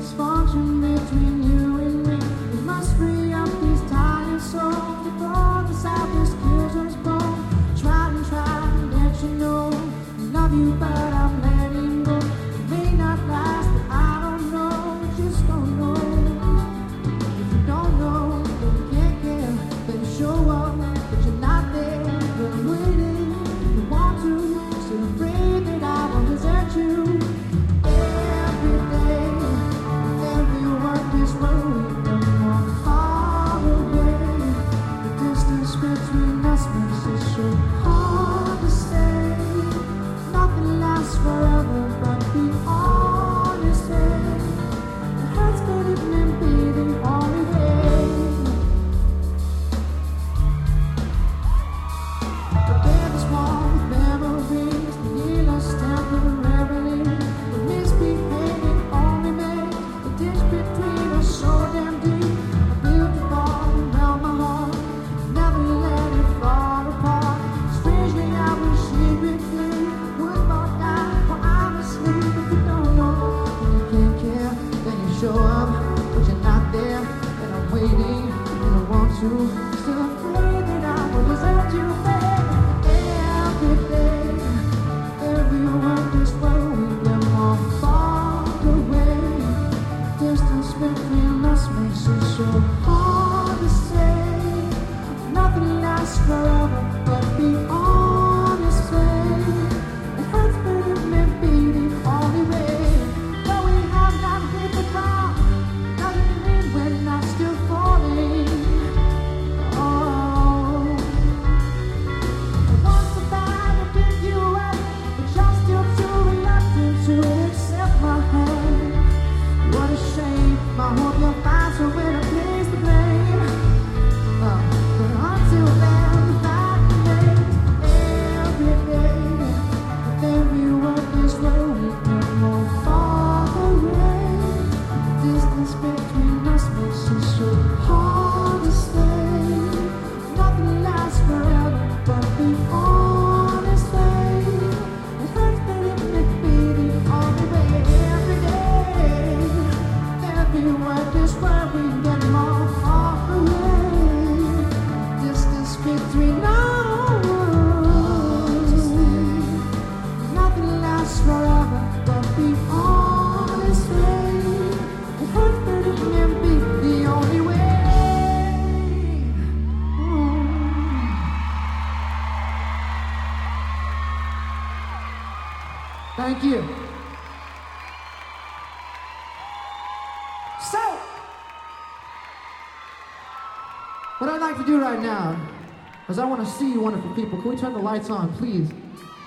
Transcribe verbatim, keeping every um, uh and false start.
dysfunction between you and me. We must free up these tired souls before the sadness kills us both. Try and try and let you know I love you, but I'm letting go. It may not last, but I don't know. I just don't know. If you don't know, then you can't care. Then you show up, but you're not there. But I'm waiting. You want to, still afraid that I won't desert you. Every day, every word is rolling, the more far away. The distance between us makes it so hard to stay. Nothing lasts forever, but the honest way. It hurts, but it may be the only way. Forget the small memories, the heal us temporarily. The misbehaving only makes the ditch between us so damn deep. I built a wall around my heart, never let it fall apart. Strangely, I wish it would be. Would fall down while I'm asleep. If you don't know, then you can't care. Then you show up, but you're not there. And I'm waiting, and I want to. Still afraid that I will desert you, babe. Every day, every word is flowing, and more far away. Distance between us makes it so hard to say. Nothing lasts forever, but the honest way. It hurts, but it may be the only way. Though we have not hit the ground, doesn't mean we're not still falling. Oh, once the bad to pick you up, but you're still too reluctant to accept my hand. What a shame. I hope you'll find somewhere to place the blame. Uh, but until then, that remains. Every day, every word is rolling, and more far away. Distance between us makes it so hard to stay. Nothing lasts forever, but the honest way. It hurts, but it may be the only way. Every day, every word is worrying, and more far away. Distance between us. Nothing lasts forever, but the honest way. It hurts, but it may be the only way. Thank you. So, what I'd like to do right now is I want to see you wonderful people. Can we turn the lights on, please?